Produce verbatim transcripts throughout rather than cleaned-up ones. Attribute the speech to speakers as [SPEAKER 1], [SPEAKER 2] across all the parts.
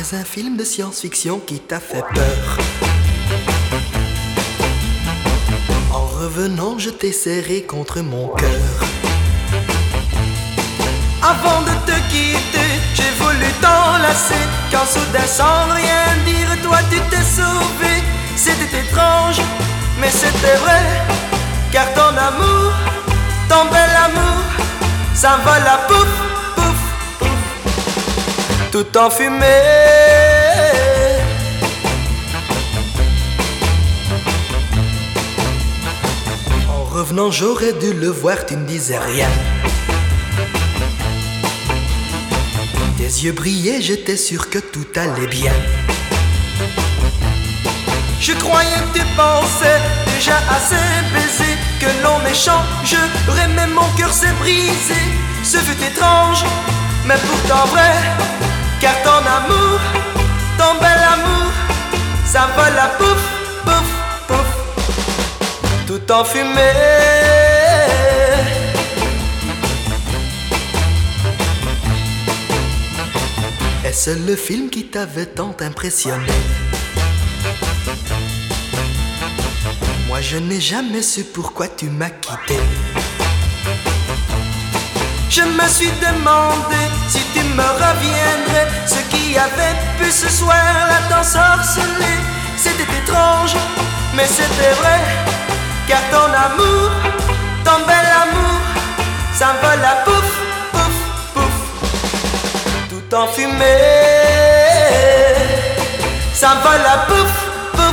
[SPEAKER 1] dans un film de science-fiction qui t'a fait peur. En revenant, je t'ai serré contre mon cœur. Avant de te quitter, j'ai voulu t'enlacer, quand soudain sans rien dire, toi tu t'es sauvé. C'était étrange, mais c'était vrai, car ton amour, ton bel amour, s'envole à pouf, pouf, pouf, tout en fumée. En revenant, j'aurais dû le voir, tu ne disais rien. Tes yeux brillaient, j'étais sûr que tout allait bien. Je croyais que tu pensais déjà assez baiser, que l'on échangerait, mais mon cœur s'est brisé. Ce fut étrange, mais pourtant vrai, car ton amour, ton bel amour, ça vole à pouf, pouf, pouf, tout en fumée. Est-ce le film qui t'avait tant impressionné? Moi je n'ai jamais su pourquoi tu m'as quitté. Je me suis demandé si tu me reviendrais, ce qui avait pu ce soir là t'ensorceler. C'était étrange, mais c'était vrai, car ton amour, ton bel amour, s'envole à pouf, pouf, pouf, tout en fumée. S'envole à pouf, pouf,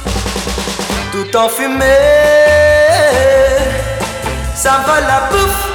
[SPEAKER 1] pouf, tout en fumée. S'envole à pouf.